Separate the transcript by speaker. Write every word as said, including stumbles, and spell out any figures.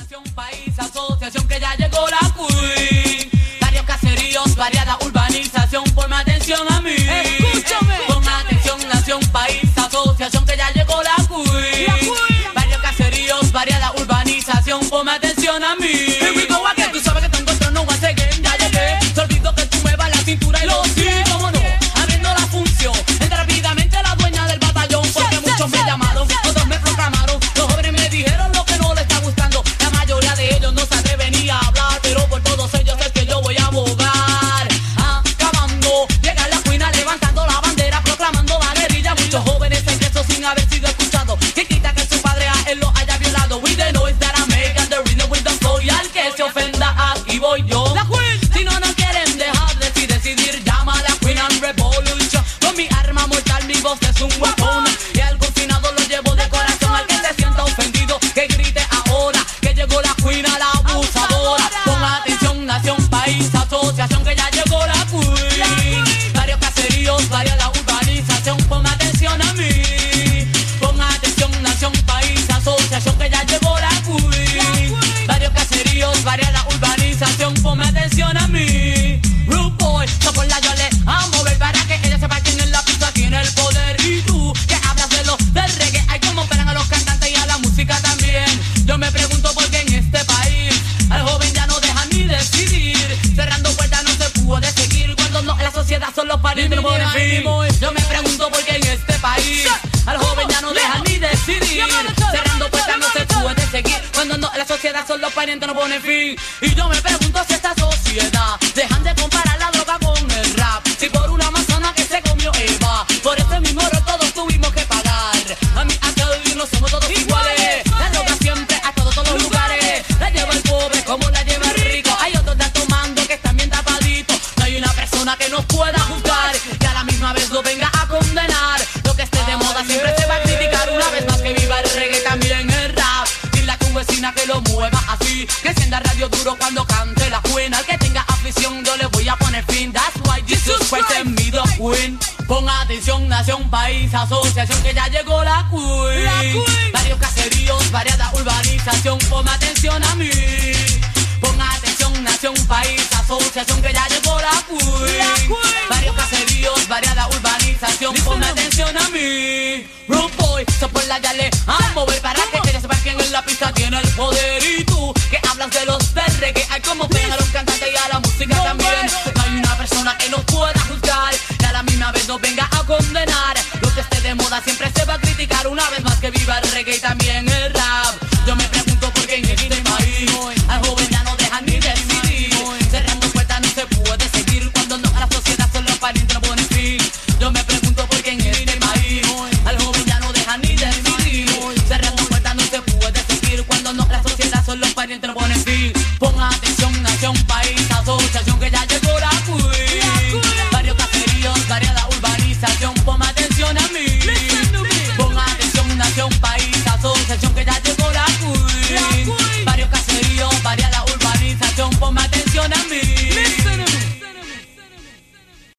Speaker 1: nación, país, asociación que ya llegó la Queen. Varios caseríos, variada urbanización, ponme atención a mí.
Speaker 2: Escúchame.
Speaker 1: Pon atención, nación, país, asociación que ya llegó la Queen.
Speaker 2: La Queen.
Speaker 1: Varios caseríos, variada urbanización, ponme atención a mí. Here we go again, tú sabes que tengo el trono once again, ya llegué. Te olvido que tú muevas la cintura y lo sí, cómo no, abriendo la función. Entra rápidamente la dueña del batallón, porque muchos me llamaron, otros me proclamaron. Los jóvenes me dijeron lo que no les está gustando. La mayoría de ellos no se atreven ni a hablar, pero por todos ellos es que yo voy a abogar. Acabando, llega la Queen levantando la bandera, proclamando la guerrilla. Muchos jóvenes en eso sin haber sido escuchados. ¿Quién quita que su padre a él lo haya violado? With the noise that I make and the rhythm with the flow. Y al que se ofenda, aquí voy yo.
Speaker 2: La Queen.
Speaker 1: Si no, no quieren dejar de sí decidir, llama a la Queen and Revolution. Con mi arma mortal, mi voz es un weapon. Y al confinado lo llevo de corazón. Al que se sienta ofendido, que grite ahora que llegó la Queen a la abusadora. Pon atención, nación, país, asociación que ya llegó la Queen. Varios caseríos, variada urbanización, pon atención a mí. Pon atención, nación, país, asociación que ya llegó la Queen. Varios caseríos, variada urbanización, ponme atención a mí. Rude boy, soporla yo le a mover para que ella sepa quién en la pista tiene el poder. Y tú, que hablas de lo del reggae, hay como esperan a los cantantes y a la música también. Yo me pregunto por qué en este país al joven ya no deja ni decidir. Cerrando puertas no se puede seguir, cuando no, la sociedad son los parientes no ponen fin. Yo me pregunto por qué en este país al joven ya no deja ni decidir. Cerrando puertas no se puede seguir, cuando no, la sociedad son los parientes no ponen fin. Y yo me pregunto si esta sociedad dejan de comparar la droga con el rap. Si por una manzana que se comió Eva, por ese mismo error todos tuvimos que pagar. A mí hasta hoy no somos todos iguales. La droga siempre a todos, todos los lugares. La lleva el pobre como la lleva el rico. Hay otros de alto mando que están bien tapaditos. No hay una persona que nos pueda juzgar que a la misma vez lo venga a condenar. Lo que esté de moda siempre se va a criticar. Una vez más que viva el reggae, también el rap. Dile a tu vecina que lo mueva así, que encienda radio duro cuando cante la Queen. Al que tenga afición yo le voy a poner fin. That's why Jesus Christ en me the Queen. Pon atención, nación, país, asociación que ya llegó la Queen.
Speaker 2: La Queen.
Speaker 1: Varios caseríos, variada urbanización, pon atención a mí. Pon atención, nación, país, asociación que ya llegó la Queen.
Speaker 2: La Queen.
Speaker 1: Varios caseríos, variada urbanización, pon atención a mí. Rude boy, soporla ya le a mover para que ella sepa quién en la pista tiene el poder. Y tú, que hablas de los del reggae, hay como ven a los cantantes y a la música también. No hay una persona que nos pueda juzgar y a la misma vez nos venga a condenar. Lo que esté de moda siempre se va a criticar. Una vez más que viva el reggae y también el rap. Yo me pregunto por qué en este país al joven ya no dejan ni decidir. Cerrando puertas no se puede seguir, cuando no, a la sociedad son los parientes no ponen fin. Yo me pregunto por qué en este país al joven ya no dejan ni decidir. Cerrando puertas no se puede seguir, cuando no, la sociedad son los parientes no ponen fin. Pon atención, nación, país, asociación que ya llegó la Queen. Varios caseríos, variada urbanización, pon atención a mí. Pon atención, nación, país,